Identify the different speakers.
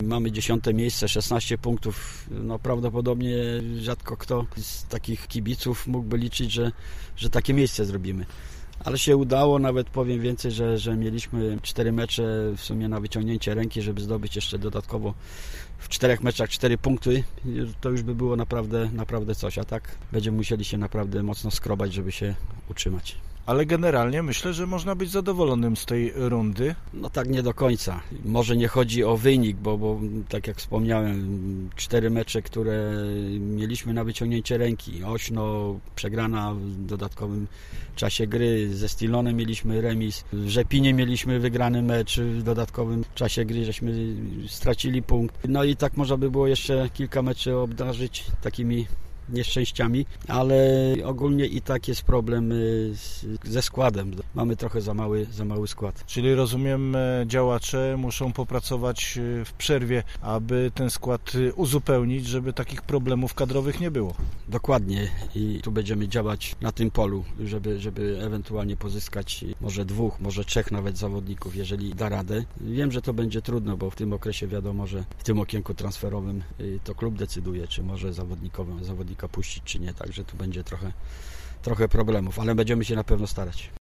Speaker 1: Mamy 10. miejsce, 16 punktów. No prawdopodobnie rzadko kto z takich kibiców mógłby liczyć, że takie miejsce zrobimy. Ale się udało, nawet powiem więcej, że mieliśmy 4 mecze w sumie na wyciągnięcie ręki, żeby zdobyć jeszcze dodatkowo w 4 meczach 4 punkty. To już by było naprawdę coś, a tak będziemy musieli się naprawdę mocno skrobać, żeby się utrzymać.
Speaker 2: Ale generalnie myślę, że można być zadowolonym z tej rundy.
Speaker 1: No tak nie do końca. Może nie chodzi o wynik, bo tak jak wspomniałem, 4 mecze, które mieliśmy na wyciągnięcie ręki. Ośno przegrana w dodatkowym czasie gry. Ze Stilonem mieliśmy remis. W Rzepinie mieliśmy wygrany mecz w dodatkowym czasie gry, żeśmy stracili punkt. No i tak można by było jeszcze kilka meczy obdarzyć takimi nieszczęściami, ale ogólnie i tak jest problem ze składem. Mamy trochę za mały skład.
Speaker 2: Czyli rozumiem, działacze muszą popracować w przerwie, aby ten skład uzupełnić, żeby takich problemów kadrowych nie było.
Speaker 1: Dokładnie i tu będziemy działać na tym polu, żeby ewentualnie pozyskać może 2, może 3 nawet zawodników, jeżeli da radę. Wiem, że to będzie trudno, bo w tym okresie wiadomo, że w tym okienku transferowym to klub decyduje, czy może zawodnika puścić, czy nie, także tu będzie trochę problemów, ale będziemy się na pewno starać.